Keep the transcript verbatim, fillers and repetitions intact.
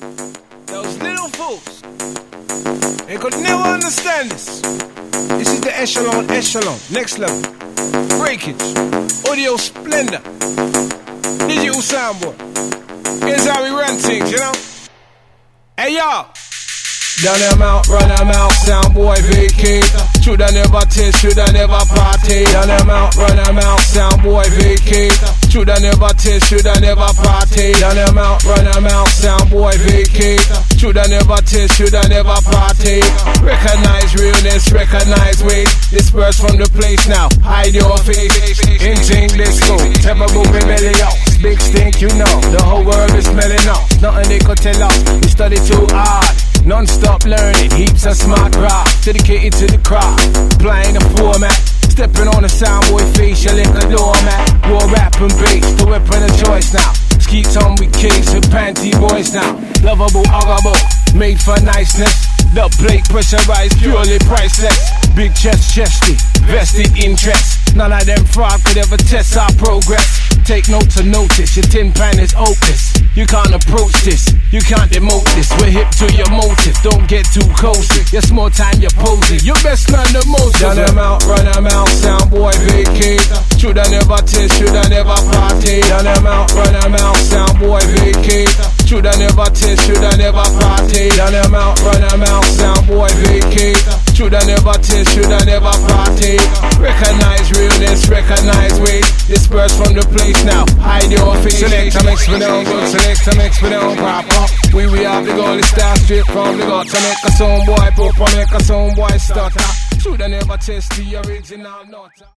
Those little fools, they could never understand this. This is the echelon, echelon, next level. Breakage, audio splendor, digital soundboard. Here's how we run things, you know. Hey y'all. Down them out, run them out, sound boy vacate. Shoulda never taste, shoulda never party. Down them out, run them out, sound boy vacate. Shoulda never taste, shoulda never party. Down them out, run them out, sound boy vacate. Shoulda never taste, shoulda never party. Recognize realness, recognize weight. Disperse from the place now, hide your face. In English school, terrible rebellion. Big stink, you know, the whole world is smelling up. Nothing they could tell us, we study too hard. Non-stop learning, heaps of smart graphs. Dedicated to the craft, applying the format. Stepping on the soundboy face, you like a doormat. War rap and bass, the weapon of choice now. Skeets on with case with panty boys now. Lovable, huggable, made for niceness. The plate pressurized, purely priceless. Big chest, chesty, vested interest. None of them fraud could ever test our progress. Take note to notice, your tin pan is hopeless. You can't approach this, you can't demote this. We're hip to your motive, don't get too cozy. Your small time, you're posy, you best learn the most. Run them out, run them out, sound boy vacate. Shoulda never taste, shoulda never party. Run them out, run them out, sound boy vacate. Shoulda never taste, shoulda never party. Run them out, run them out, sound boy vacate. Shoulda never taste, shoulda never party. Recognize realness, recognize weight. Disperse from the place now, hide your face. Select a mix, we don't go, select a mix, we don't pop up. We we have the goal, start straight from the gut. To make a sound boy pop, or make a sound boy stutter. Shoulda never taste the original nut.